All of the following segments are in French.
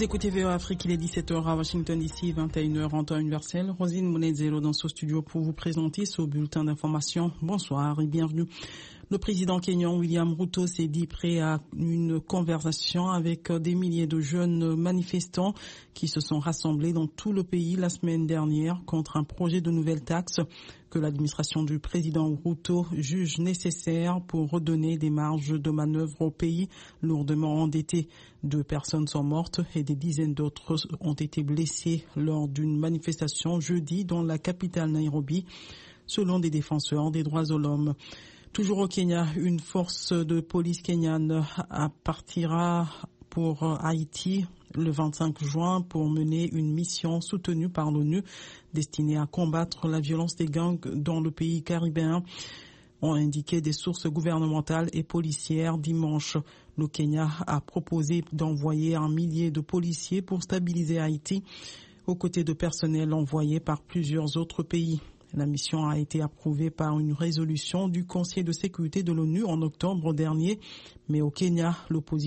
écoutez VOA Afrique, il est 17h à Washington DC, 21h en temps universel. Rosine Monezero dans ce studio pour vous présenter ce bulletin d'information. Bonsoir et bienvenue. Le président kényan William Ruto s'est dit prêt à une conversation avec des milliers de jeunes manifestants qui se sont rassemblés dans tout le pays la semaine dernière contre un projet de nouvelle taxe que l'administration du président Ruto juge nécessaire pour redonner des marges de manœuvre au pays lourdement endetté. 2 personnes sont mortes et des dizaines d'autres ont été blessées lors d'une manifestation jeudi dans la capitale Nairobi, selon des défenseurs des droits de l'homme. Toujours au Kenya, une force de police kenyane partira pour Haïti le 25 juin pour mener une mission soutenue par l'ONU destinée à combattre la violence des gangs dans le pays caribéen, ont indiqué des sources gouvernementales et policières dimanche. Le Kenya a proposé d'envoyer 1 millier de policiers pour stabiliser Haïti, aux côtés de personnel envoyé par plusieurs autres pays. La mission a été approuvée par une résolution du Conseil de sécurité de l'ONU en octobre dernier, mais au Kenya,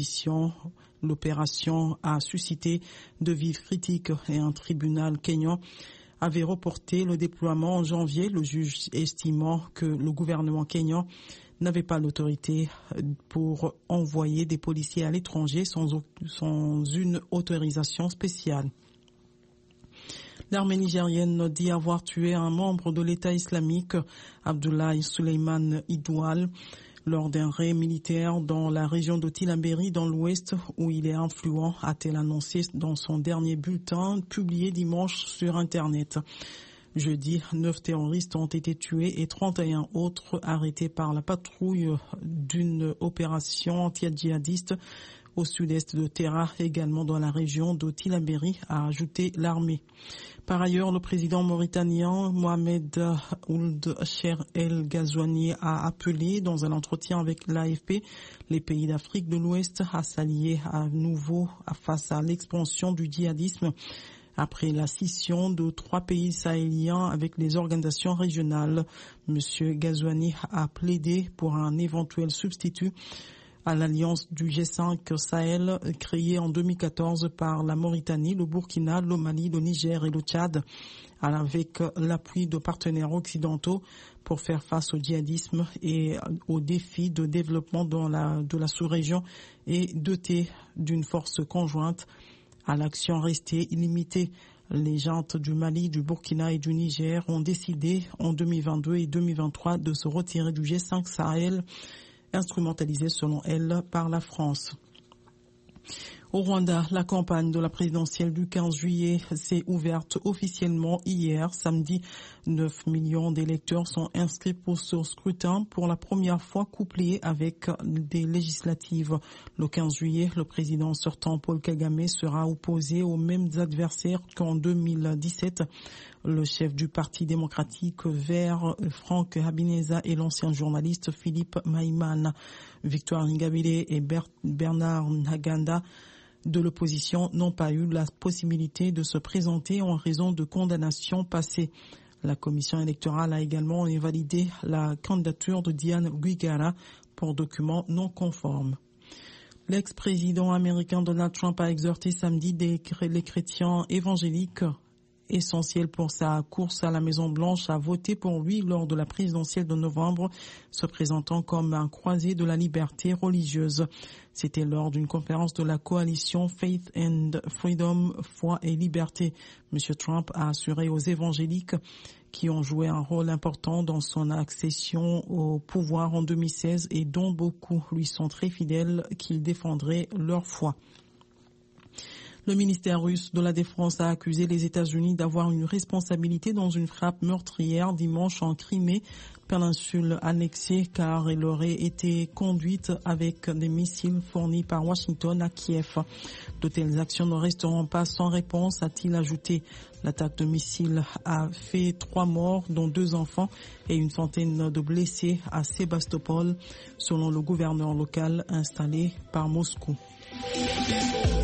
l'opération a suscité de vives critiques et un tribunal kényan avait reporté le déploiement en janvier, le juge estimant que le gouvernement kényan n'avait pas l'autorité pour envoyer des policiers à l'étranger sans une autorisation spéciale. L'armée nigérienne dit avoir tué un membre de l'État islamique, Abdoulaye Suleiman Idoual, lors d'un raid militaire dans la région de Tilaberi dans l'ouest où il est influent, a-t-elle annoncé dans son dernier bulletin publié dimanche sur Internet. Jeudi, 9 terroristes ont été tués et 31 autres arrêtés par la patrouille d'une opération anti-djihadiste au sud-est de Terra, également dans la région de Tilaberi, a ajouté l'armée. Par ailleurs, le président mauritanien Mohamed Ould Cheikh El Ghazouani a appelé dans un entretien avec l'AFP les pays d'Afrique de l'Ouest à s'allier à nouveau face à l'expansion du djihadisme après la scission de 3 pays sahéliens avec les organisations régionales. Monsieur Ghazouani a plaidé pour un éventuel substitut à l'alliance du G5 Sahel créée en 2014 par la Mauritanie, le Burkina, le Mali, le Niger et le Tchad, avec l'appui de partenaires occidentaux pour faire face au djihadisme et aux défis de développement de la sous-région et doté d'une force conjointe à l'action restée illimitée. Les juntes du Mali, du Burkina et du Niger ont décidé en 2022 et 2023 de se retirer du G5 Sahel, instrumentalisée selon elle par la France. Au Rwanda, la campagne de la présidentielle du 15 juillet s'est ouverte officiellement hier. Samedi, 9 millions d'électeurs sont inscrits pour ce scrutin pour la première fois couplé avec des législatives. Le 15 juillet, le président sortant Paul Kagame sera opposé aux mêmes adversaires qu'en 2017. Le chef du Parti démocratique vert, Frank Habineza, et l'ancien journaliste Philippe Maïman. Victoire Ingabire et Bernard Ntaganda de l'opposition n'ont pas eu la possibilité de se présenter en raison de condamnations passées. La commission électorale a également invalidé la candidature de Diane Rwigara pour documents non conformes. L'ex-président américain Donald Trump a exhorté samedi les chrétiens évangéliques essentiel pour sa course à la Maison-Blanche, a voté pour lui lors de la présidentielle de novembre, se présentant comme un croisé de la liberté religieuse. C'était lors d'une conférence de la coalition Faith and Freedom, Foi et Liberté. Monsieur Trump a assuré aux évangéliques qui ont joué un rôle important dans son accession au pouvoir en 2016 et dont beaucoup lui sont très fidèles qu'il défendrait leur foi. Le ministère russe de la Défense a accusé les États-Unis d'avoir une responsabilité dans une frappe meurtrière dimanche en Crimée, péninsule annexée, car elle aurait été conduite avec des missiles fournis par Washington à Kiev. De telles actions ne resteront pas sans réponse, a-t-il ajouté. L'attaque de missiles a fait 3 morts, dont 2 enfants, et une centaine de blessés à Sébastopol, selon le gouverneur local installé par Moscou.